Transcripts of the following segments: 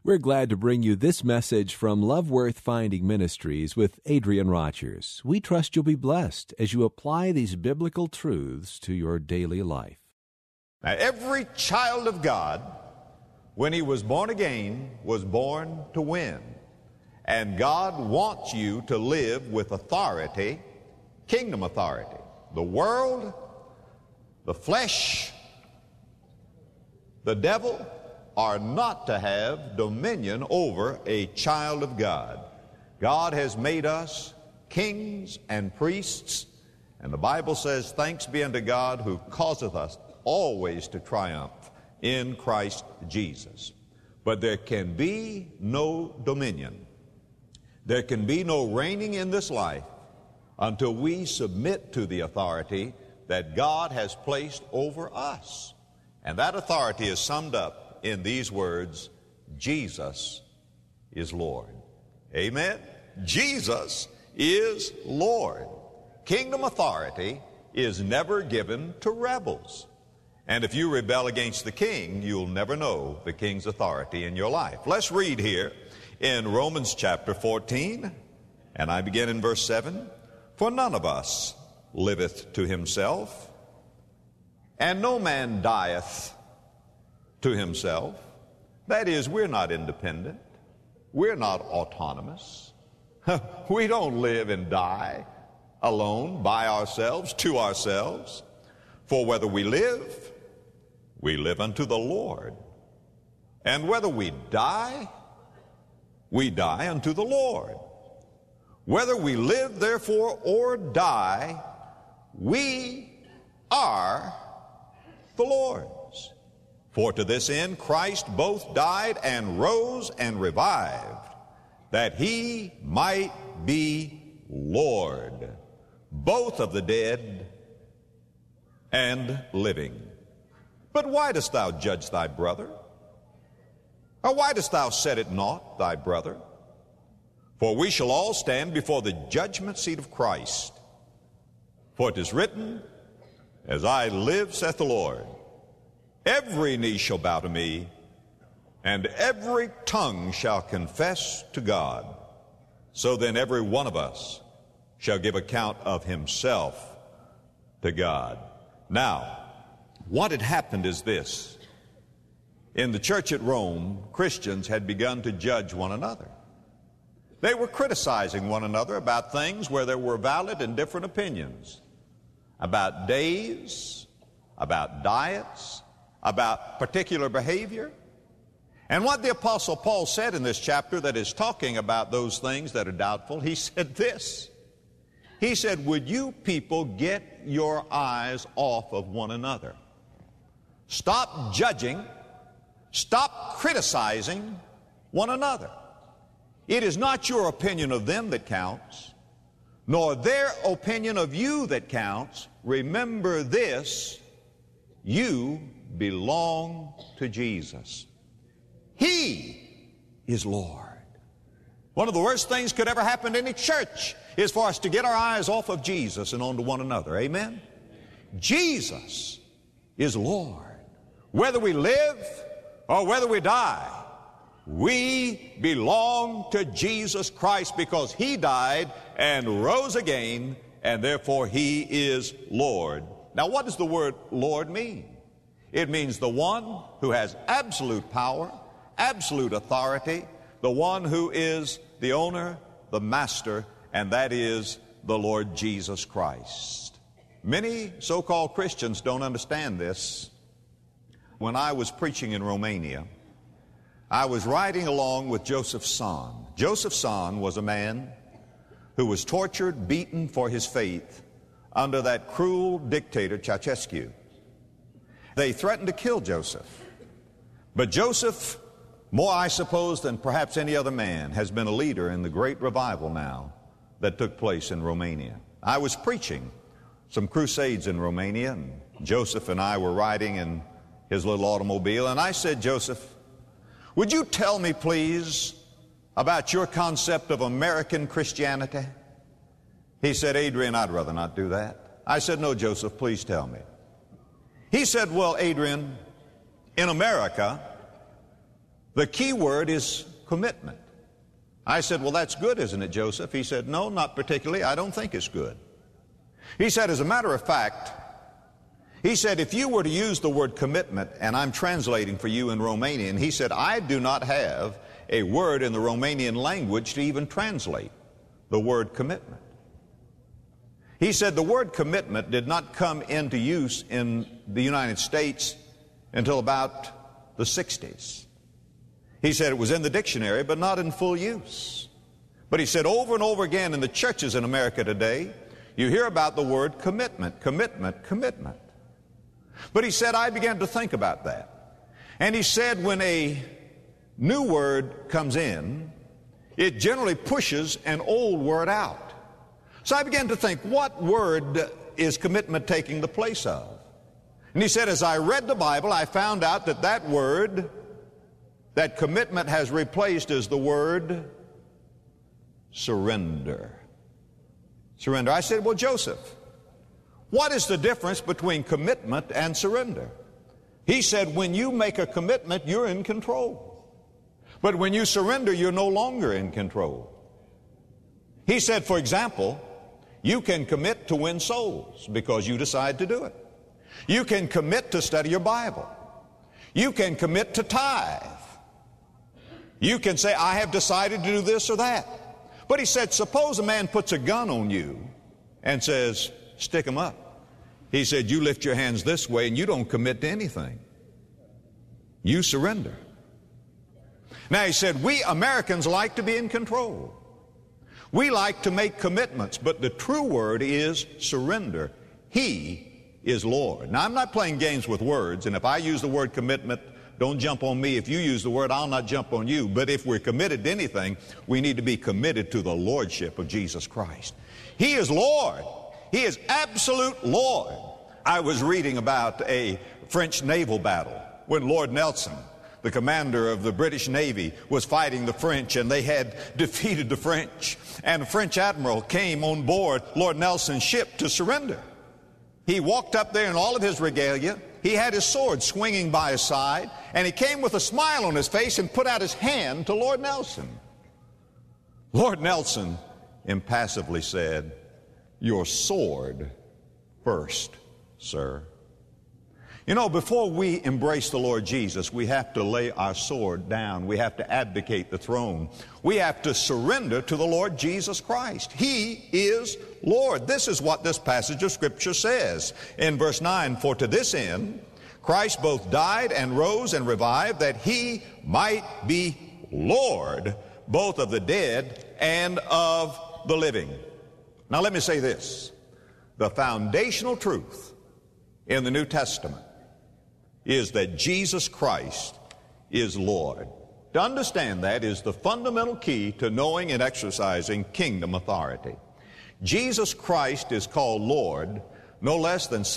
We're glad to bring you this message from Love Worth Finding Ministries with Adrian Rogers. We trust you'll be blessed as you apply these biblical truths to your daily life. Now, every child of God, when he was born again, was born to win. And God wants you to live with authority, kingdom authority. The world, the flesh, the devil are not to have dominion over a child of God. God has made us kings and priests, and the Bible says, "Thanks be unto God who causeth us always to triumph in Christ Jesus." But there can be no dominion. There can be no reigning in this life until we submit to the authority that God has placed over us. And that authority is summed up in these words, Jesus is Lord. Amen? Jesus is Lord. Kingdom authority is never given to rebels. And if you rebel against the king, you'll never know the king's authority in your life. Let's read here in Romans chapter 14, and I begin in verse 7. "For none of us liveth to himself, and no man dieth to himself." That is, we're not independent. We're not autonomous. We don't live and die alone, by ourselves, to ourselves. For whether we live unto the Lord. And whether we die unto the Lord. Whether we live, therefore, or die, we are the Lord's. For to this end Christ both died and rose and revived, that he might be Lord, both of the dead and living. But why dost thou judge thy brother? Or why dost thou set at naught thy brother? For we shall all stand before the judgment seat of Christ. For it is written, "As I live, saith the Lord, every knee shall bow to me, and every tongue shall confess to God." So then every one of us shall give account of himself to God. Now, what had happened is this. In the church at Rome, Christians had begun to judge one another. They were criticizing one another about things where there were valid and different opinions, about days, about diets, about particular behavior. And what the Apostle Paul said in this chapter that is talking about those things that are doubtful, he said this. He said, "Would you people get your eyes off of one another? Stop judging. Stop criticizing one another. It is not your opinion of them that counts, nor their opinion of you that counts. Remember this, you belong to Jesus. He is Lord." One of the worst things could ever happen to any church is for us to get our eyes off of Jesus and onto one another. Amen? Jesus is Lord. Whether we live or whether we die, we belong to Jesus Christ because he died and rose again, and therefore he is Lord. Now, what does the word Lord mean? It means the one who has absolute power, absolute authority, the one who is the owner, the master, and that is the Lord Jesus Christ. Many so-called Christians don't understand this. When I was preaching in Romania, I was riding along with Joseph Tson. Joseph Tson was a man who was tortured, beaten for his faith under that cruel dictator Ceausescu. They threatened to kill Joseph. But Joseph, more I suppose than perhaps any other man, has been a leader in the great revival now that took place in Romania. I was preaching some crusades in Romania, and Joseph and I were riding in his little automobile, and I said, "Joseph, would you tell me, please, about your concept of American Christianity?" He said, "Adrian, I'd rather not do that." I said, "No, Joseph, please tell me." He said, "Well, Adrian, in America, The key word is commitment. I said, well, that's good, isn't it, Joseph? He said, no, not particularly. I don't think it's good. He said, as a matter of fact, he said, if you were to use the word commitment, and I'm translating for you in Romanian, he said, I do not have a word in the Romanian language to even translate the word commitment. He said the word commitment did not come into use in the United States until about the 60s. He said it was in the dictionary, but not in full use. But he said over and over again in the churches in America today, you hear about the word commitment, commitment, commitment. But he said, I began to think about that. And he said when a new word comes in, it generally pushes an old word out. So I began to think, what word is commitment taking the place of? And he said, as I read the Bible, I found out that that word that commitment has replaced is the word surrender. Surrender. I said, well, Joseph, what is the difference between commitment and surrender? He said, when you make a commitment, you're in control. But when you surrender, you're no longer in control. He said, for example, you can commit to win souls because you decide to do it. You can commit to study your Bible. You can commit to tithe. You can say, I have decided to do this or that. But he said, suppose a man puts a gun on you and says, stick 'em up. He said, you lift your hands this way and you don't commit to anything. You surrender. Now he said, we Americans like to be in control. We like to make commitments, but the true word is surrender. He is Lord. Now I'm not playing games with words, and if I use the word commitment, don't jump on me. If you use the word, I'll not jump on you. But if we're committed to anything, we need to be committed to the lordship of Jesus Christ. He is Lord. He is absolute Lord. I was reading about a French naval battle when Lord Nelson, the commander of the British Navy, was fighting the French, and they had defeated the French. And a French admiral came on board Lord Nelson's ship to surrender. He walked up there in all of his regalia. He had his sword swinging by his side, and he came with a smile on his face and put out his hand to Lord Nelson. Lord Nelson impassively said, your sword first, sir. You know, before we embrace the Lord Jesus, we have to lay our sword down. We have to abdicate the throne. We have to surrender to the Lord Jesus Christ. He is Lord. This is what this passage of Scripture says. In verse 9, for to this end, Christ both died and rose and revived, that he might be Lord, both of the dead and of the living. Now let me say this. The foundational truth in the New Testament is that Jesus Christ is Lord. To understand that is the fundamental key to knowing and exercising kingdom authority. Jesus Christ is called Lord no less than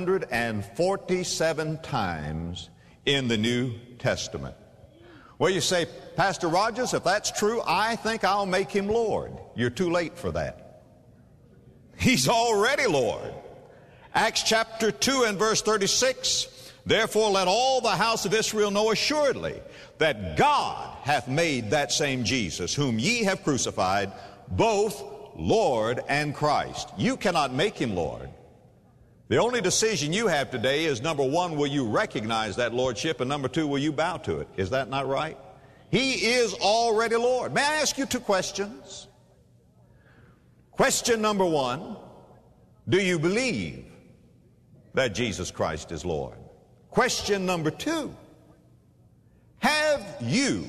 747 times in the New Testament. Well, you say, Pastor Rogers, if that's true, I think I'll make him Lord. You're too late for that. He's already Lord. Acts chapter 2 and verse 36, therefore let all the house of Israel know assuredly that God hath made that same Jesus, whom ye have crucified, both Lord and Christ. You cannot make him Lord. The only decision you have today is, number one, will you recognize that lordship, and number two, will you bow to it? Is that not right? He is already Lord. May I ask you two questions? Question number one, do you believe that Jesus Christ is Lord? Question number two, have you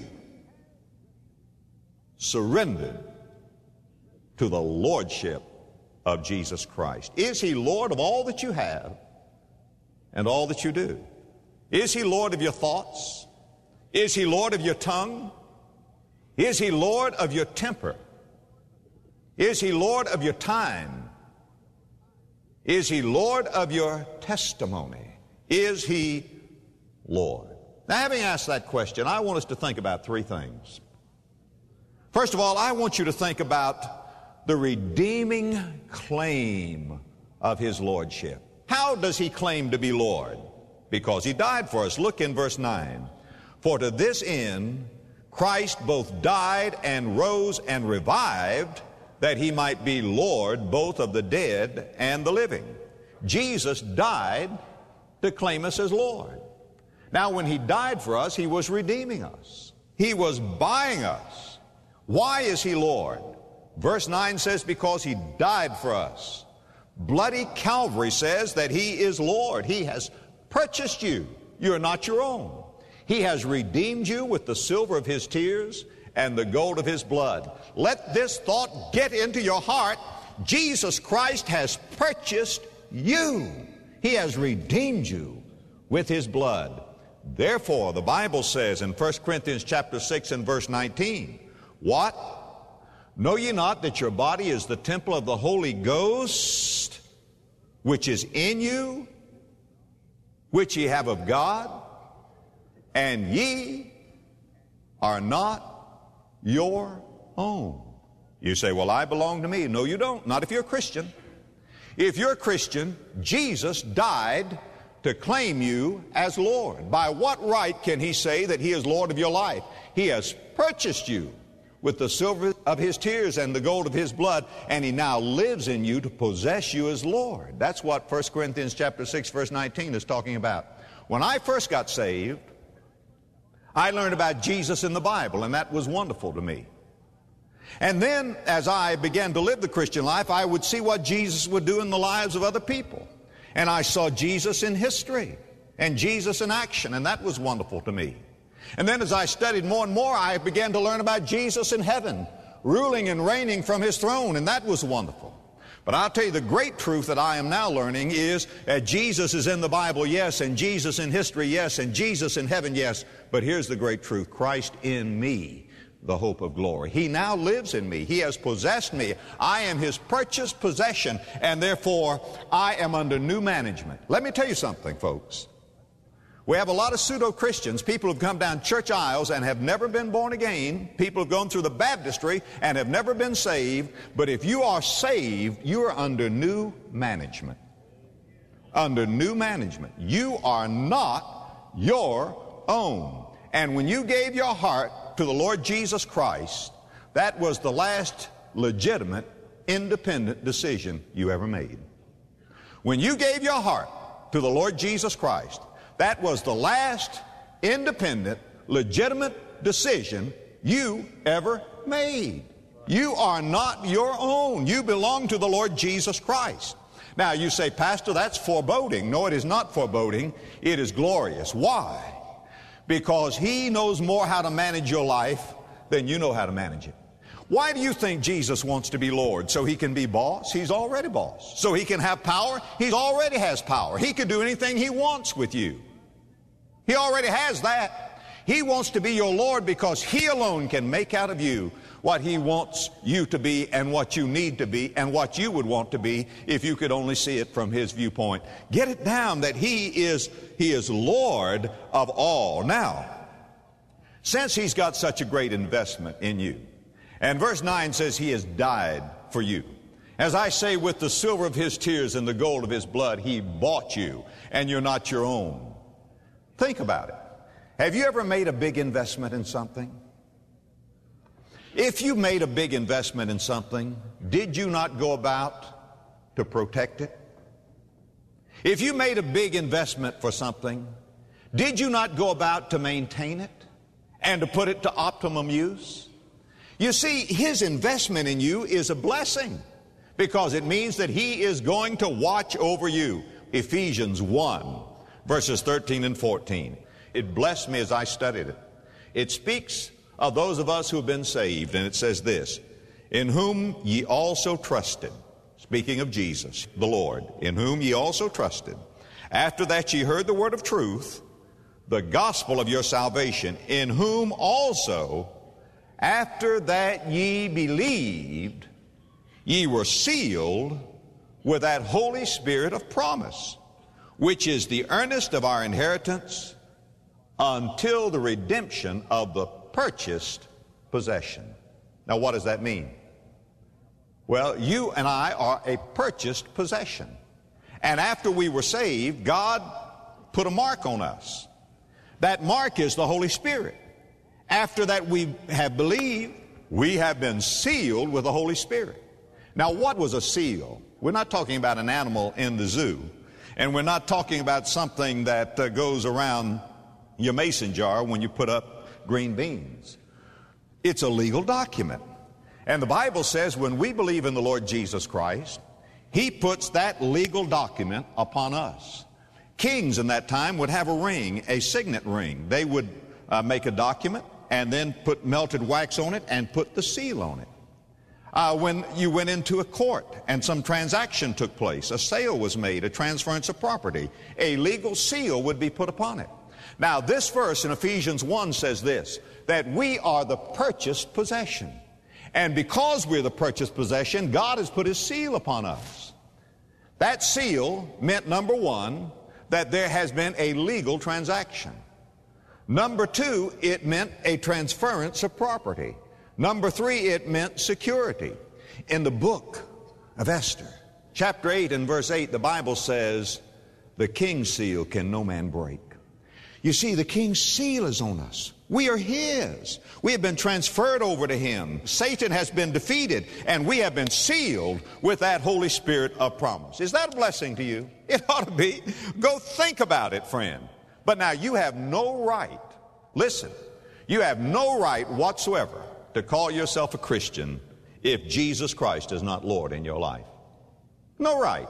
surrendered to the lordship of Jesus Christ? Is he Lord of all that you have and all that you do? Is he Lord of your thoughts? Is he Lord of your tongue? Is he Lord of your temper? Is he Lord of your time? Is he Lord of your testimony? Is he Lord? Now, having asked that question, I want us to think about three things. First of all, I want you to think about the redeeming claim of his lordship. How does he claim to be Lord? Because he died for us. Look in verse 9. For to this end Christ both died and rose and revived, that he might be Lord both of the dead and the living. Jesus died to claim us as Lord. Now, when he died for us, he was redeeming us. He was buying us. Why is he Lord? Verse 9 says, because he died for us. Bloody Calvary says that he is Lord. He has purchased you. You are not your own. He has redeemed you with the silver of his tears and the gold of his blood. Let this thought get into your heart. Jesus Christ has purchased you. He has redeemed you with his blood. Therefore, the Bible says in 1 Corinthians chapter 6 and verse 19, what? Know ye not that your body is the temple of the Holy Ghost, which is in you, which ye have of God, and ye are not your own? You say, well, I belong to me. No, you don't. Not if you're a Christian. If you're a Christian, Jesus died to claim you as Lord. By what right can he say that he is Lord of your life? He has purchased you with the silver of his tears and the gold of his blood, and he now lives in you to possess you as Lord. That's what 1 Corinthians chapter 6 verse 19 is talking about. When I first got saved, I learned about Jesus in the Bible, and that was wonderful to me. And then as I began to live the Christian life, I would see what Jesus would do in the lives of other people. And I saw Jesus in history and Jesus in action, and that was wonderful to me. And then as I studied more and more, I began to learn about Jesus in heaven, ruling and reigning from his throne, and that was wonderful. But I'll tell you, the great truth that I am now learning is that Jesus is in the Bible, yes, and Jesus in history, yes, and Jesus in heaven, yes. But here's the great truth: Christ in me, the hope of glory. He now lives in me. He has possessed me. I am his purchased possession, and therefore I am under new management. Let me tell you something, folks. We have a lot of pseudo-Christians, people who have come down church aisles and have never been born again. People who have gone through the baptistry and have never been saved. But if you are saved, you are under new management. Under new management. You are not your own. And when you gave your heart to the Lord Jesus Christ, that was the last legitimate, independent decision you ever made. When you gave your heart to the Lord Jesus Christ, that was the last independent, legitimate decision you ever made. You are not your own. You belong to the Lord Jesus Christ. Now you say, Pastor, that's foreboding. No, it is not foreboding. It is glorious. Why? Because he knows more how to manage your life than you know how to manage it. Why do you think Jesus wants to be Lord? So he can be boss? He's already boss. So he can have power? He already has power. He can do anything he wants with you. He already has that. He wants to be your Lord because he alone can make out of you what he wants you to be and what you need to be and what you would want to be if you could only see it from his viewpoint. Get it down that he is Lord of all. Now, since he's got such a great investment in you, and verse 9 says he has died for you. As I say, with the silver of his tears and the gold of his blood, he bought you, and you're not your own. Think about it. Have you ever made a big investment in something? If you made a big investment in something, did you not go about to protect it? If you made a big investment for something, did you not go about to maintain it and to put it to optimum use? You see, his investment in you is a blessing because it means that he is going to watch over you. Ephesians 1, verses 13 and 14. It blessed me as I studied it. It speaks of those of us who have been saved, and it says this: in whom ye also trusted, speaking of Jesus, the Lord, in whom ye also trusted, after that ye heard the word of truth, the gospel of your salvation, in whom also, after that ye believed, ye were sealed with that Holy Spirit of promise, which is the earnest of our inheritance until the redemption of the purchased possession. Now, what does that mean? Well, you and I are a purchased possession. And after we were saved, God put a mark on us. That mark is the Holy Spirit. After that we have believed, we have been sealed with the Holy Spirit. Now, what was a seal? We're not talking about an animal in the zoo, and we're not talking about something that goes around your mason jar when you put up green beans. It's a legal document. And the Bible says when we believe in the Lord Jesus Christ, He puts that legal document upon us. Kings in that time would have a ring, a signet ring. They would make a document and then put melted wax on it and put the seal on it. When you went into a court and some transaction took place, a sale was made, a transference of property, a legal seal would be put upon it. Now, this verse in Ephesians 1 says this, that we are the purchased possession. And because we're the purchased possession, God has put His seal upon us. That seal meant, number one, that there has been a legal transaction. Number two, it meant a transference of property. Number three, it meant security. In the book of Esther, chapter 8 and verse 8, the Bible says, the king's seal can no man break. You see, the king's seal is on us. We are His. We have been transferred over to Him. Satan has been defeated, and we have been sealed with that Holy Spirit of promise. Is that a blessing to you? It ought to be. Go think about it, friend. But now you have no right, listen, you have no right whatsoever to call yourself a Christian if Jesus Christ is not Lord in your life. No right.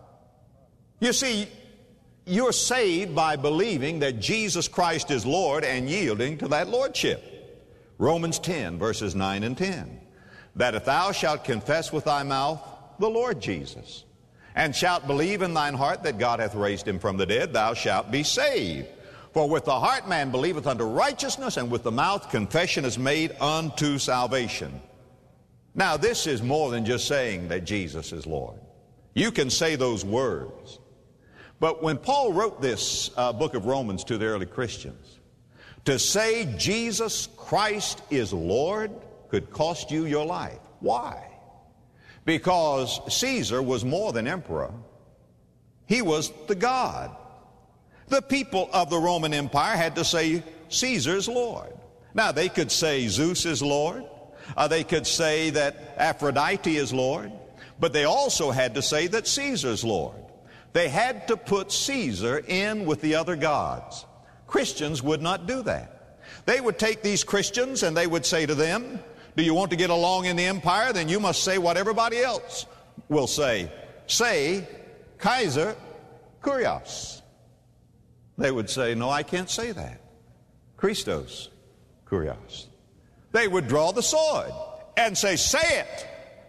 You see, you're saved by believing that Jesus Christ is Lord and yielding to that lordship. Romans 10, verses 9 and 10. That if thou shalt confess with thy mouth the Lord Jesus, and shalt believe in thine heart that God hath raised Him from the dead, thou shalt be saved. For with the heart man believeth unto righteousness, and with the mouth confession is made unto salvation. Now, this is more than just saying that Jesus is Lord. You can say those words. But when Paul wrote this book of Romans to the early Christians, to say Jesus Christ is Lord could cost you your life. Why? Because Caesar was more than emperor. He was the God. The people of the Roman Empire had to say Caesar's Lord. Now, they could say Zeus is Lord. They could say that Aphrodite is Lord. But they also had to say that Caesar's Lord. They had to put Caesar in with the other gods. Christians would not do that. They would take these Christians and they would say to them, do you want to get along in the empire? Then you must say what everybody else will say. Say, Kaiser Kurios. They would say, no, I can't say that. Christos Kurios. They would draw the sword and say it.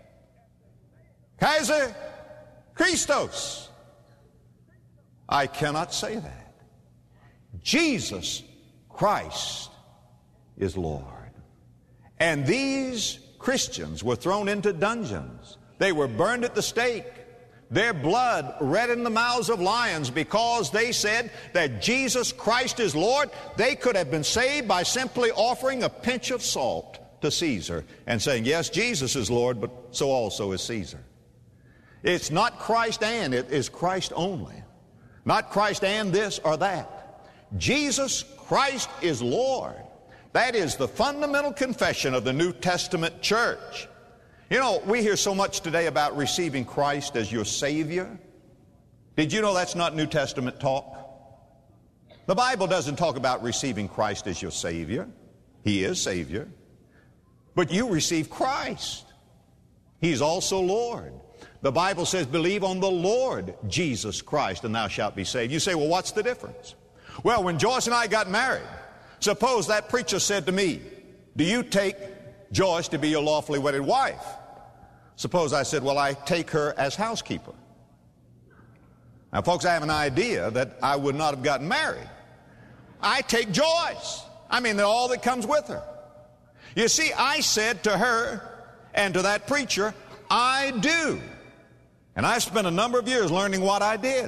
Kaiser Christos. I cannot say that. Jesus Christ is Lord. And these Christians were thrown into dungeons. They were burned at the stake. Their blood red in the mouths of lions because they said that Jesus Christ is Lord. They could have been saved by simply offering a pinch of salt to Caesar and saying, yes, Jesus is Lord, but so also is Caesar. It's not Christ and, it is Christ only. Not Christ and this or that. Jesus Christ is Lord. That is the fundamental confession of the New Testament church. You know, we hear so much today about receiving Christ as your Savior. Did you know that's not New Testament talk? The Bible doesn't talk about receiving Christ as your Savior. He is Savior. But you receive Christ. He's also Lord. The Bible says, believe on the Lord Jesus Christ and thou shalt be saved. You say, well, what's the difference? Well, when Joyce and I got married, suppose that preacher said to me, do you take Joyce to be your lawfully wedded wife? Suppose I said, well, I take her as housekeeper. Now, folks, I have an idea that I would not have gotten married. I take Joyce. I mean, all that comes with her. You see, I said to her and to that preacher, I do. And I spent a number of years learning what I did.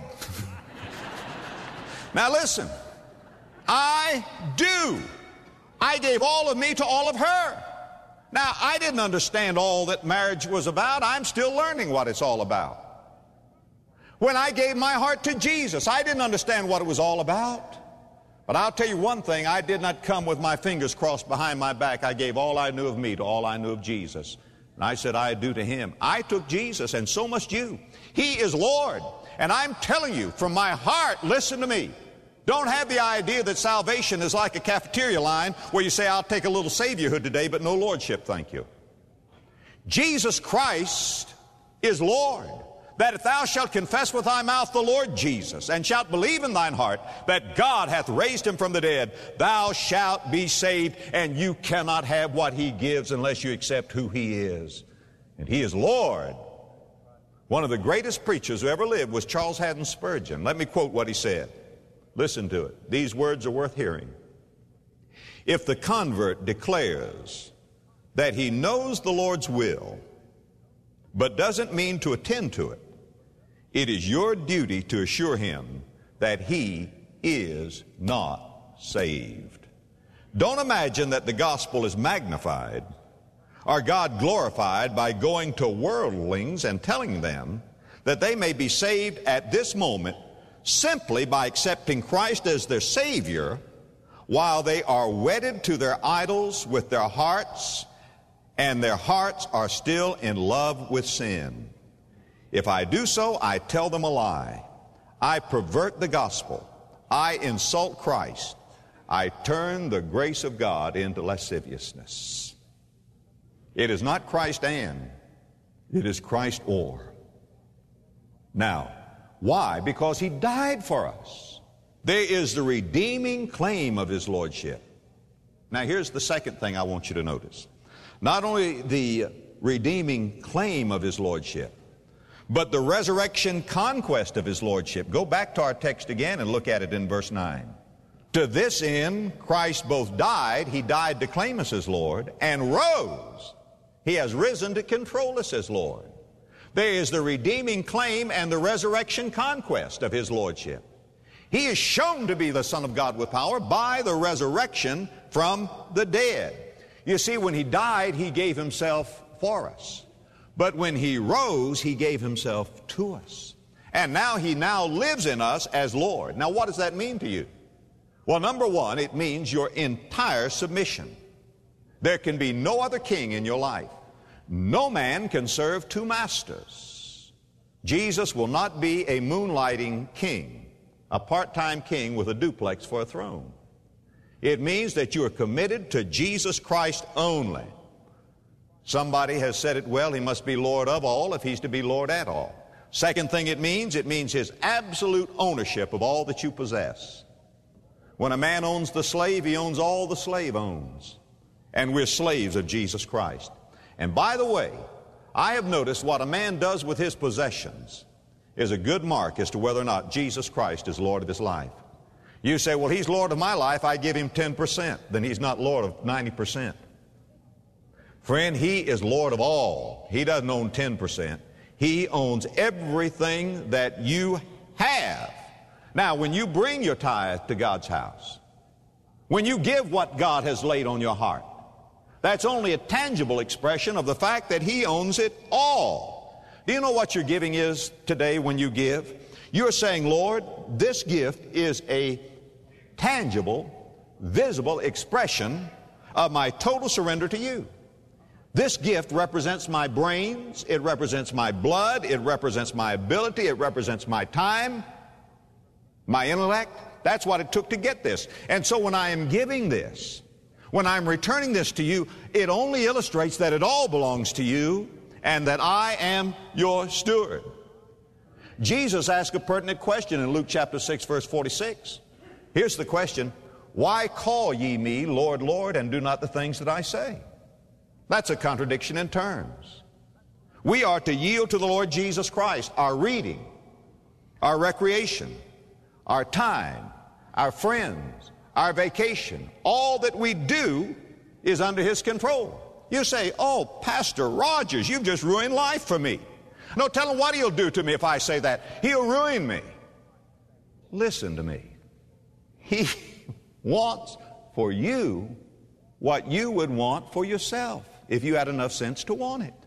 Now listen, I do. I gave all of me to all of her. Now, I didn't understand all that marriage was about. I'm still learning what it's all about. When I gave my heart to Jesus, I didn't understand what it was all about. But I'll tell you one thing, I did not come with my fingers crossed behind my back. I gave all I knew of me to all I knew of Jesus. And I said I do to him. I took Jesus, and so must you. He is Lord. And I'm telling you from my heart, listen to me. Don't have the idea that salvation is like a cafeteria line where you say, I'll take a little saviorhood today, but no lordship, thank you. Jesus Christ is Lord. That if thou shalt confess with thy mouth the Lord Jesus, and shalt believe in thine heart that God hath raised him from the dead, thou shalt be saved, and you cannot have what he gives unless you accept who he is. And he is Lord. One of the greatest preachers who ever lived was Charles Haddon Spurgeon. Let me quote what he said. Listen to it. These words are worth hearing. If the convert declares that he knows the Lord's will, but doesn't mean to attend to it, it is your duty to assure him that he is not saved. Don't imagine that the gospel is magnified or God glorified by going to worldlings and telling them that they may be saved at this moment simply by accepting Christ as their Savior while they are wedded to their idols with their hearts, and their hearts are still in love with sin. If I do so, I tell them a lie. I pervert the gospel. I insult Christ. I turn the grace of God into lasciviousness. It is not Christ and, it is Christ or. Now, why? Because he died for us. There is the redeeming claim of his lordship. Now, here's the second thing I want you to notice. Not only the redeeming claim of his lordship, but the resurrection conquest of his lordship. Go back to our text again and look at it in verse 9. To this end, Christ both died, he died to claim us as Lord, and rose. He has risen to control us as Lord. There is the redeeming claim and the resurrection conquest of his lordship. He is shown to be the Son of God with power by the resurrection from the dead. You see, when he died, he gave himself for us. But when he rose, he gave himself to us. And now he lives in us as Lord. Now, what does that mean to you? Well, number one, it means your entire submission. There can be no other king in your life. No man can serve two masters. Jesus will not be a moonlighting king, a part-time king with a duplex for a throne. It means that you are committed to Jesus Christ only. Somebody has said it well, he must be Lord of all if he's to be Lord at all. Second thing it means his absolute ownership of all that you possess. When a man owns the slave, he owns all the slave owns. And we're slaves of Jesus Christ. And by the way, I have noticed what a man does with his possessions is a good mark as to whether or not Jesus Christ is Lord of his life. You say, well, he's Lord of my life, I give him 10%. Then he's not Lord of 90%. Friend, he is Lord of all. He doesn't own 10%. He owns everything that you have. Now, when you bring your tithe to God's house, when you give what God has laid on your heart, that's only a tangible expression of the fact that he owns it all. Do you know what your giving is today when you give? You're saying, Lord, this gift is a tangible, visible expression of my total surrender to you. This gift represents my brains, it represents my blood, it represents my ability, it represents my time, my intellect. That's what it took to get this. And so when I am giving this, when I'm returning this to you, it only illustrates that it all belongs to you and that I am your steward. Jesus asked a pertinent question in Luke chapter 6, verse 46. Here's the question: why call ye me Lord, Lord, and do not the things that I say? That's a contradiction in terms. We are to yield to the Lord Jesus Christ our reading, our recreation, our time, our friends, our vacation. All that we do is under his control. You say, oh, Pastor Rogers, you've just ruined life for me. No, tell him what he'll do to me if I say that. He'll ruin me. Listen to me. He wants for you what you would want for yourself if you had enough sense to want it.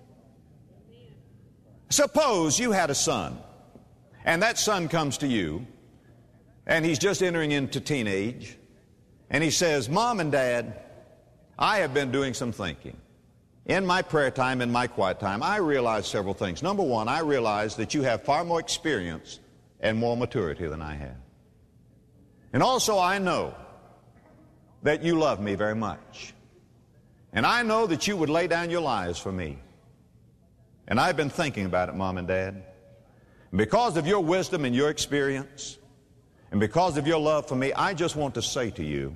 Suppose you had a son, and that son comes to you, and he's just entering into teenage, And he says, Mom and Dad, I have been doing some thinking. In my prayer time, in my quiet time, I realized several things. Number one, I realized that you have far more experience and more maturity than I have. And also I know that you love me very much. And I know that you would lay down your lives for me. And I've been thinking about it, Mom and Dad. And because of your wisdom and your experience, and because of your love for me, I just want to say to you,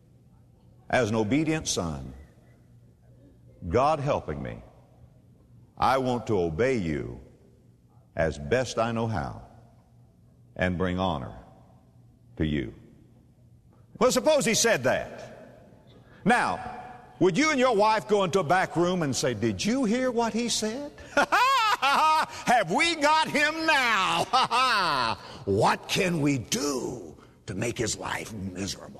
as an obedient son, God helping me, I want to obey you as best I know how and bring honor to you. Well, suppose he said that. Now, would you and your wife go into a back room and say, did you hear what he said? Have we got him now? What can we do to make his life miserable?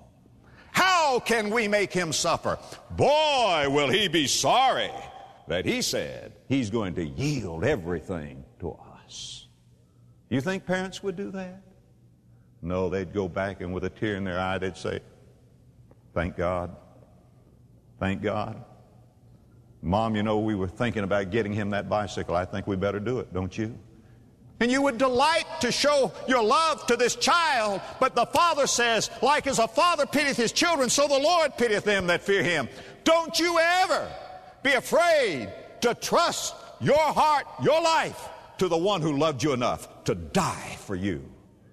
How can we make him suffer? Boy, will he be sorry that he said he's going to yield everything to us. You think parents would do that? No, they'd go back and with a tear in their eye, they'd say, thank God. Thank God. Mom, you know, we were thinking about getting him that bicycle. I think we better do it, don't you? And you would delight to show your love to this child, but the Father says, like as a father pitieth his children, so the Lord pitieth them that fear him. Don't you ever be afraid to trust your heart, your life, to the one who loved you enough to die for you.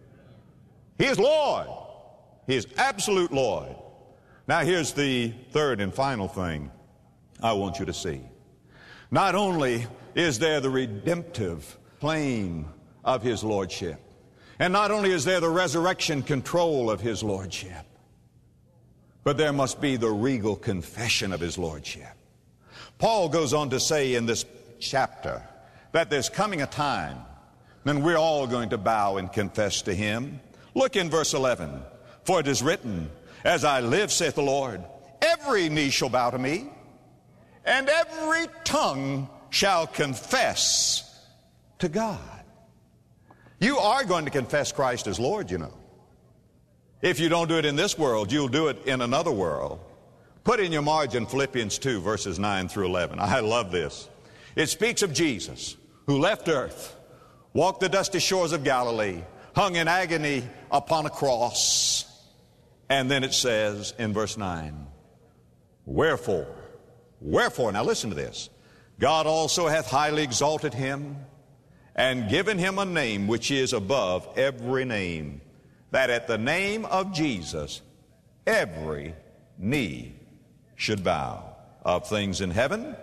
He is Lord. He is absolute Lord. Now here's the third and final thing I want you to see. Not only is there the redemptive claim of his lordship, and not only is there the resurrection control of his lordship, but there must be the regal confession of his lordship. Paul goes on to say in this chapter that there's coming a time when we're all going to bow and confess to him. Look in verse 11. For it is written, as I live, saith the Lord, every knee shall bow to me, and every tongue shall confess to God. You are going to confess Christ as Lord, you know. If you don't do it in this world, you'll do it in another world. Put in your margin Philippians 2, verses 9 through 11. I love this. It speaks of Jesus, who left earth, walked the dusty shores of Galilee, hung in agony upon a cross. And then it says in verse 9, wherefore, now listen to this, God also hath highly exalted him, and given him a name which is above every name, that at the name of Jesus every knee should bow, of things in heaven,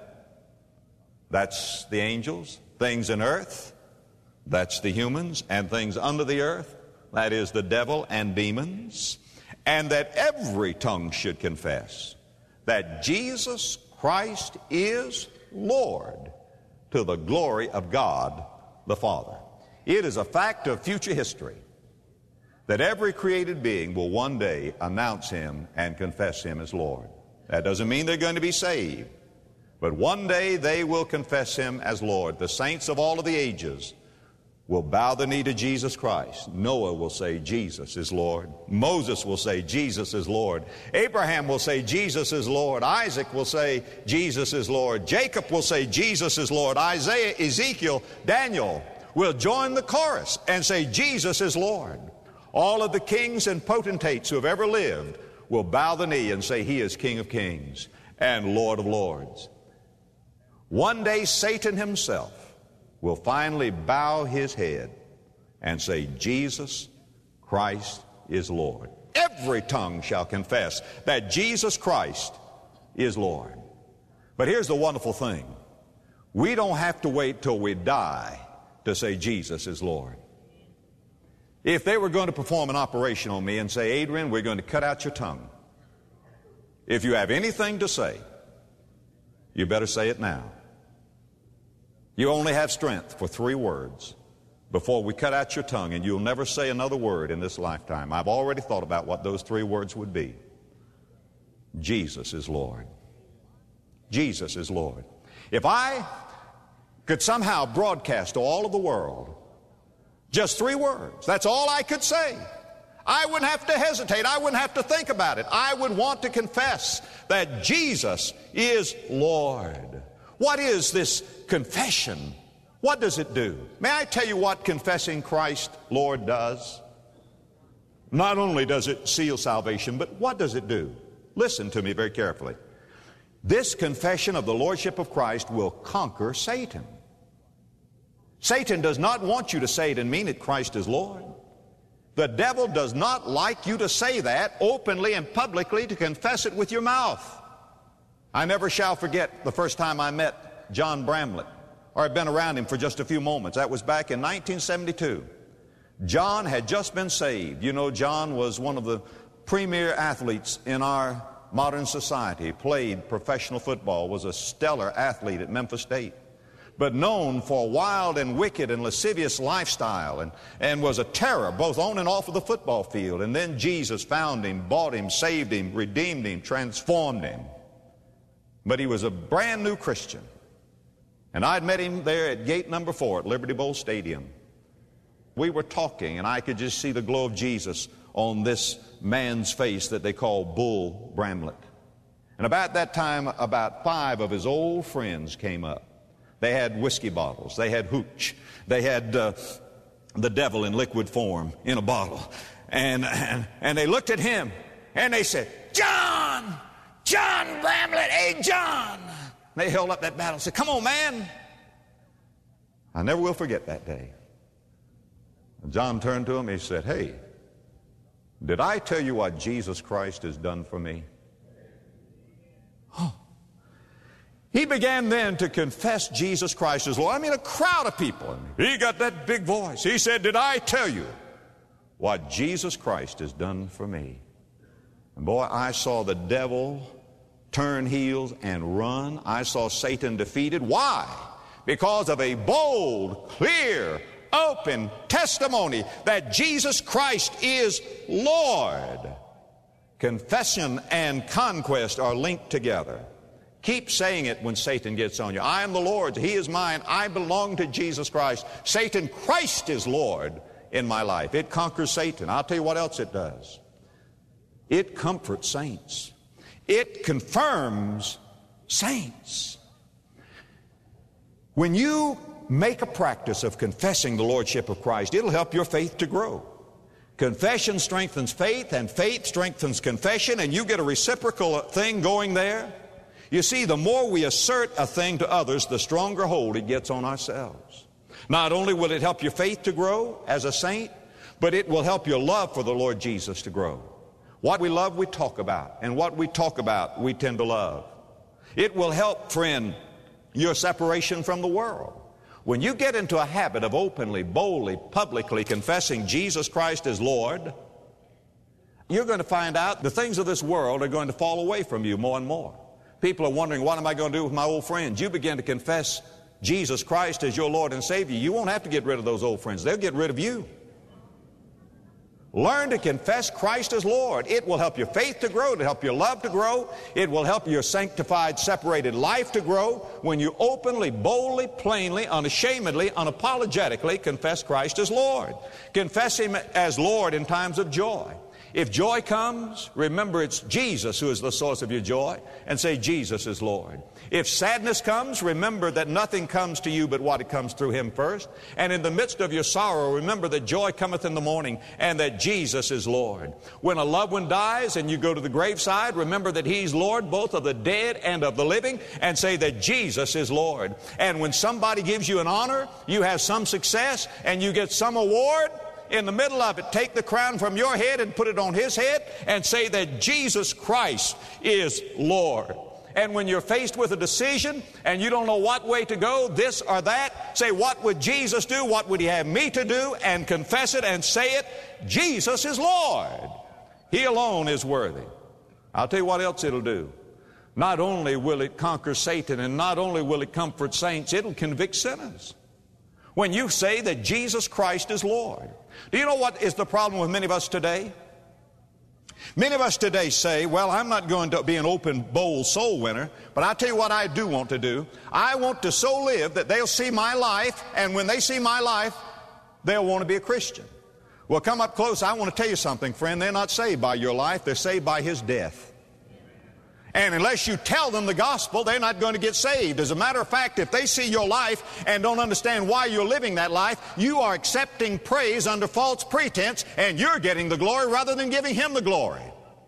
that's the angels, things in earth, that's the humans, and things under the earth, that is the devil and demons, and that every tongue should confess that Jesus Christ is Lord, to the glory of God the Father. It is a fact of future history that every created being will one day announce him and confess him as Lord. That doesn't mean they're going to be saved, but one day they will confess him as Lord. The saints of all of the ages will bow the knee to Jesus Christ. Noah will say, Jesus is Lord. Moses will say, Jesus is Lord. Abraham will say, Jesus is Lord. Isaac will say, Jesus is Lord. Jacob will say, Jesus is Lord. Isaiah, Ezekiel, Daniel will join the chorus and say, Jesus is Lord. All of the kings and potentates who have ever lived will bow the knee and say, he is King of kings and Lord of lords. One day Satan himself will finally bow his head and say, Jesus Christ is Lord. Every tongue shall confess that Jesus Christ is Lord. But here's the wonderful thing. We don't have to wait till we die to say Jesus is Lord. If they were going to perform an operation on me and say, Adrian, we're going to cut out your tongue. If you have anything to say, you better say it now. You only have strength for 3 words before we cut out your tongue, and you'll never say another word in this lifetime. I've already thought about what those 3 words would be. Jesus is Lord. Jesus is Lord. If I could somehow broadcast to all of the world just 3 words, that's all I could say. I wouldn't have to hesitate. I wouldn't have to think about it. I would want to confess that Jesus is Lord. What is this confession? What does it do? May I tell you what confessing Christ Lord does? Not only does it seal salvation, but what does it do? Listen to me very carefully. This confession of the Lordship of Christ will conquer Satan. Satan does not want you to say it and mean it, Christ is Lord. The devil does not like you to say that openly and publicly, to confess it with your mouth. I never shall forget the first time I met John Bramlett, or I'd been around him for just a few moments. That was back in 1972. John had just been saved. You know, John was one of the premier athletes in our modern society. Played professional football, was a stellar athlete at Memphis State, but known for a wild and wicked and lascivious lifestyle, and was a terror both on and off of the football field. And then Jesus found him, bought him, saved him, redeemed him, transformed him. But he was a brand new Christian. And I'd met him there at gate number 4 at Liberty Bowl Stadium. We were talking, and I could just see the glow of Jesus on this man's face that they call Bull Bramlett. And about that time, about 5 of his old friends came up. They had whiskey bottles. They had hooch. They had the devil in liquid form in a bottle. And they looked at him and they said, John Bramlett, hey, John. They held up that bottle and said, come on, man. I never will forget that day. And John turned to him and he said, hey, did I tell you what Jesus Christ has done for me? Oh. He began then to confess Jesus Christ as Lord. I mean, a crowd of people. He got that big voice. He said, did I tell you what Jesus Christ has done for me? And boy, I saw the devil turn heels and run. I saw Satan defeated. Why? Because of a bold, clear, open testimony that Jesus Christ is Lord. Confession and conquest are linked together. Keep saying it when Satan gets on you. I am the Lord's. He is mine. I belong to Jesus Christ. Satan, Christ is Lord in my life. It conquers Satan. I'll tell you what else it does. It comforts saints. It confirms saints. When you make a practice of confessing the Lordship of Christ, it'll help your faith to grow. Confession strengthens faith, and faith strengthens confession, and you get a reciprocal thing going there. You see, the more we assert a thing to others, the stronger hold it gets on ourselves. Not only will it help your faith to grow as a saint, but it will help your love for the Lord Jesus to grow. What we love, we talk about, and what we talk about, we tend to love. It will help, friend, your separation from the world. When you get into a habit of openly, boldly, publicly confessing Jesus Christ as Lord, you're going to find out the things of this world are going to fall away from you more and more. People are wondering, what am I going to do with my old friends? You begin to confess Jesus Christ as your Lord and Savior. You won't have to get rid of those old friends. They'll get rid of you. Learn to confess Christ as Lord. It will help your faith to grow. It will help your love to grow. It will help your sanctified, separated life to grow when you openly, boldly, plainly, unashamedly, unapologetically confess Christ as Lord. Confess Him as Lord in times of joy. If joy comes, remember it's Jesus who is the source of your joy, and say Jesus is Lord. If sadness comes, remember that nothing comes to you but what it comes through Him first. And in the midst of your sorrow, remember that joy cometh in the morning and that Jesus is Lord. When a loved one dies and you go to the graveside, remember that He's Lord both of the dead and of the living, and say that Jesus is Lord. And when somebody gives you an honor, you have some success, and you get some award, in the middle of it, take the crown from your head and put it on His head and say that Jesus Christ is Lord. And when you're faced with a decision and you don't know what way to go, this or that, say, what would Jesus do? What would He have me to do? And confess it and say it. Jesus is Lord. He alone is worthy. I'll tell you what else it'll do. Not only will it conquer Satan, and not only will it comfort saints, it'll convict sinners. When you say that Jesus Christ is Lord. Do you know what is the problem with many of us today? Many of us today say, well, I'm not going to be an open, bold soul winner, but I'll tell you what I do want to do. I want to so live that they'll see my life, and when they see my life, they'll want to be a Christian. Well, come up close. I want to tell you something, friend. They're not saved by your life. They're saved by His death. And unless you tell them the gospel, they're not going to get saved. As a matter of fact, if they see your life and don't understand why you're living that life, you are accepting praise under false pretense, and you're getting the glory rather than giving Him the glory.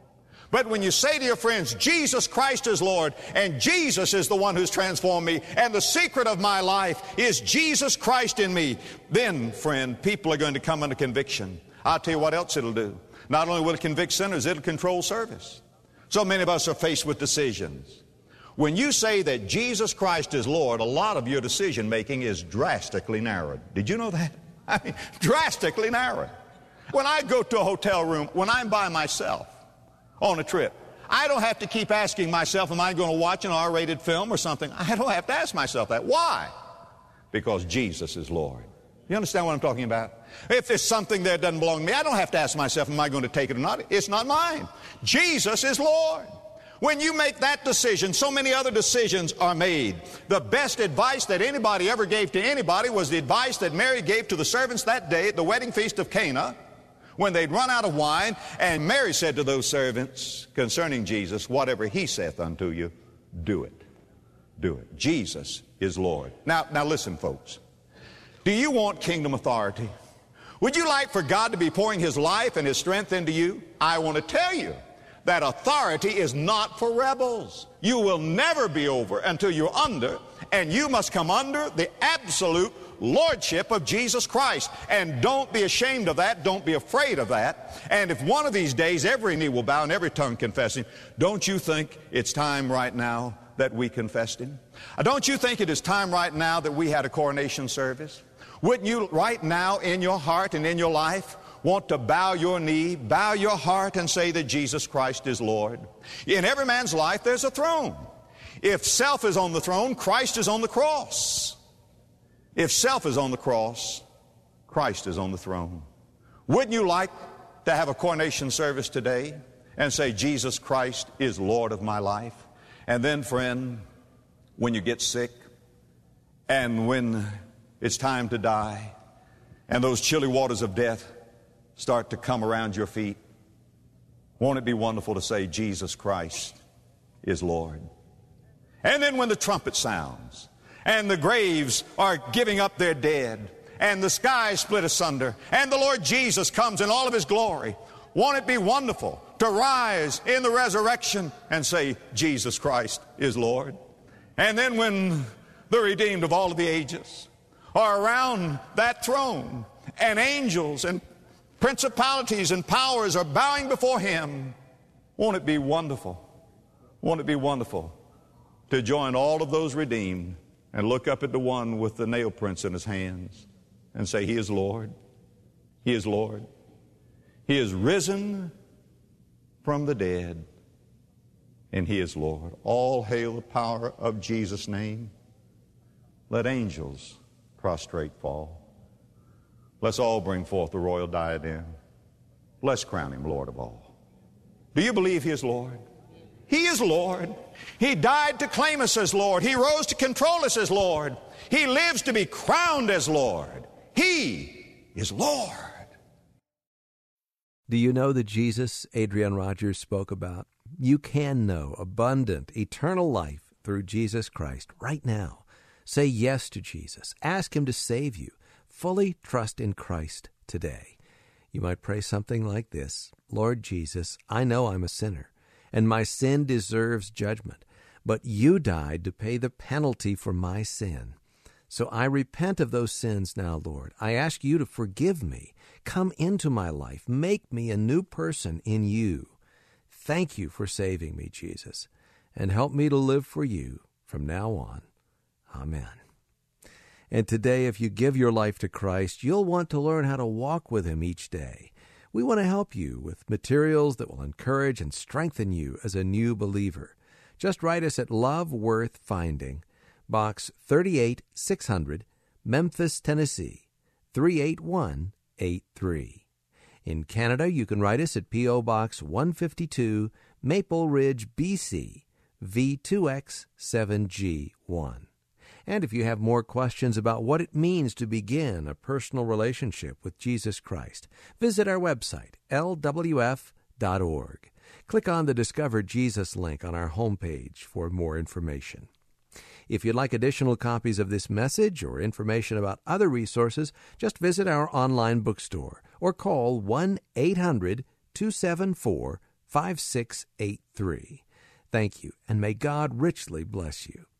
But when you say to your friends, Jesus Christ is Lord, and Jesus is the one who's transformed me, and the secret of my life is Jesus Christ in me, then, friend, people are going to come under conviction. I'll tell you what else it'll do. Not only will it convict sinners, it'll control service. So many of us are faced with decisions. When you say that Jesus Christ is Lord, a lot of your decision making is drastically narrowed. Did you know that? I mean, drastically narrowed. When I go to a hotel room, when I'm by myself on a trip, I don't have to keep asking myself, am I going to watch an R-rated film or something? I don't have to ask myself that. Why? Because Jesus is Lord. You understand what I'm talking about? If there's something there that doesn't belong to me, I don't have to ask myself, am I going to take it or not? It's not mine. Jesus is Lord. When you make that decision, so many other decisions are made. The best advice that anybody ever gave to anybody was the advice that Mary gave to the servants that day at the wedding feast of Cana, when they'd run out of wine, and Mary said to those servants concerning Jesus, whatever He saith unto you, do it. Do it. Jesus is Lord. Now listen, folks. Do you want kingdom authority? Would you like for God to be pouring His life and His strength into you? I want to tell you that authority is not for rebels. You will never be over until you're under, and you must come under the absolute lordship of Jesus Christ. And don't be ashamed of that. Don't be afraid of that. And if one of these days every knee will bow and every tongue confess Him, don't you think it's time right now that we confessed Him? Don't you think it is time right now that we had a coronation service? Wouldn't you right now in your heart and in your life want to bow your knee, bow your heart, and say that Jesus Christ is Lord? In every man's life there's a throne. If self is on the throne, Christ is on the cross. If self is on the cross, Christ is on the throne. Wouldn't you like to have a coronation service today and say Jesus Christ is Lord of my life? And then, friend, when you get sick and when it's time to die and those chilly waters of death start to come around your feet, won't it be wonderful to say Jesus Christ is Lord? And then when the trumpet sounds and the graves are giving up their dead and the sky split asunder and the Lord Jesus comes in all of His glory, won't it be wonderful to rise in the resurrection and say Jesus Christ is Lord? And then when the redeemed of all of the ages are around that throne and angels and principalities and powers are bowing before Him, won't it be wonderful? Won't it be wonderful to join all of those redeemed and look up at the one with the nail prints in his hands and say, He is Lord. He is Lord. He is risen from the dead, and He is Lord. All hail the power of Jesus' name. Let angels prostrate fall. Let's all bring forth the royal diadem. Let's crown Him Lord of all. Do you believe He is Lord? He is Lord. He died to claim us as Lord. He rose to control us as Lord. He lives to be crowned as Lord. He is Lord. Do you know the Jesus Adrian Rogers spoke about? You can know abundant, eternal life through Jesus Christ right now. Say yes to Jesus. Ask Him to save you. Fully trust in Christ today. You might pray something like this: Lord Jesus, I know I'm a sinner, and my sin deserves judgment, but You died to pay the penalty for my sin. So I repent of those sins now, Lord. I ask You to forgive me. Come into my life. Make me a new person in You. Thank You for saving me, Jesus, and help me to live for You from now on. Amen. And today, if you give your life to Christ, you'll want to learn how to walk with Him each day. We want to help you with materials that will encourage and strengthen you as a new believer. Just write us at Love Worth Finding, Box 38600, Memphis, Tennessee, 38183. In Canada, you can write us at P.O. Box 152, Maple Ridge, BC, V2X7G1. And if you have more questions about what it means to begin a personal relationship with Jesus Christ, visit our website, lwf.org. Click on the Discover Jesus link on our homepage for more information. If you'd like additional copies of this message or information about other resources, just visit our online bookstore or call 1-800-274-5683. Thank you, and may God richly bless you.